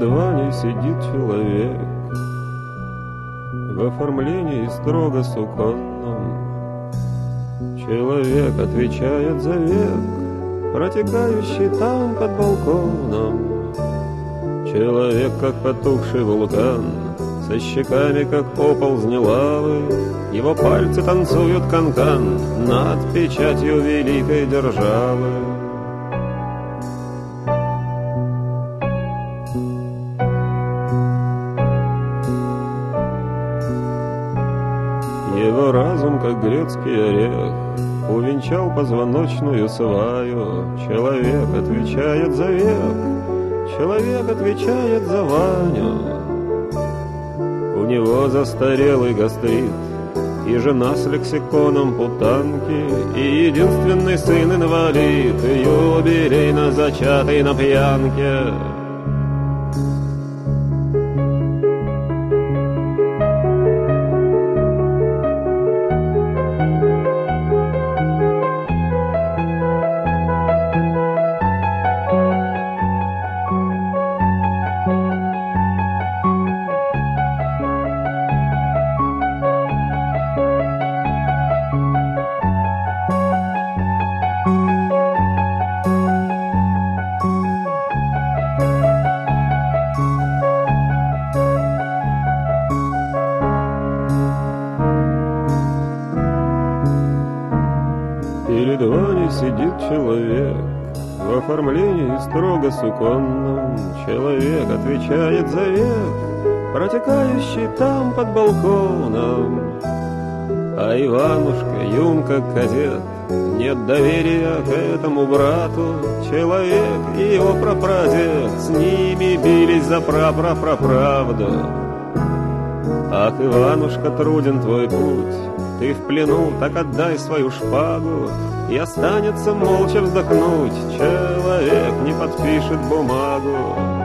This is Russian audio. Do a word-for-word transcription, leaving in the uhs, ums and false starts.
Перед Ваней сидит человек в оформлении строго суконном. Человек отвечает за век, протекающий там под балконом. Человек, как потухший вулкан, со щеками, как оползни лавы. Его пальцы танцуют канкан над печатью великой державы. Его разум, как грецкий орех, увенчал позвоночную сваю. Человек отвечает за век, человек отвечает за Ваню. У него застарелый гастрит, и жена с лексиконом путанки, и единственный сын инвалид, юбилейно зачатый на пьянке. Перед Ваней сидит человек в оформлении строго суконном. Человек отвечает за век, протекающий там под балконом. А Иванушка, юн как кадет, нет доверия к этому брату. Человек и его прапрадед с ними бились за пра-пра-пра-правду. Ах, Иванушка, труден твой путь, ты в плену, так отдай свою шпагу, и останется молча вздохнуть. Человек не подпишет бумагу.